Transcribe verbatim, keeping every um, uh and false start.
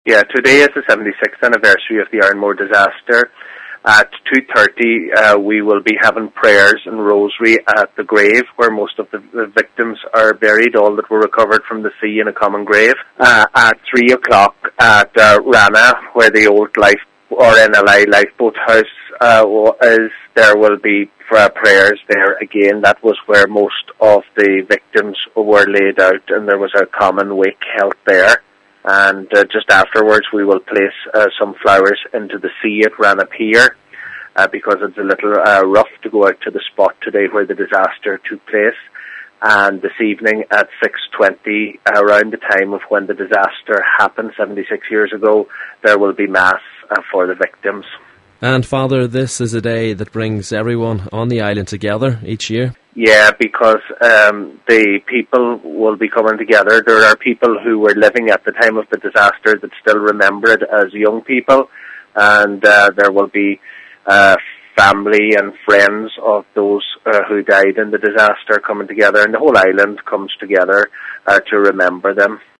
Yeah, today is the seventy-sixth anniversary of the Ironmore disaster. At two thirty, uh, we will be having prayers and rosary at the grave where most of the, the victims are buried, all that were recovered from the sea in a common grave. Uh, at three o'clock at uh, Rana, where the old life or N L I lifeboat house uh, is, there will be uh, prayers there again. That was where most of the victims were laid out, and there was a common wake held there. And uh, just afterwards we will place uh, some flowers into the sea at Rana Pier uh, because it's a little uh, rough to go out to the spot today where the disaster took place. And this evening at six twenty, around the time of when the disaster happened seventy-six years ago, there will be Mass uh, for the victims. And Father, this is a day that brings everyone on the island together each year. Yeah, because um, the people will be coming together. There are people who were living at the time of the disaster that still remember it as young people, and uh, there will be uh, family and friends of those uh, who died in the disaster coming together, and the whole island comes together uh, to remember them.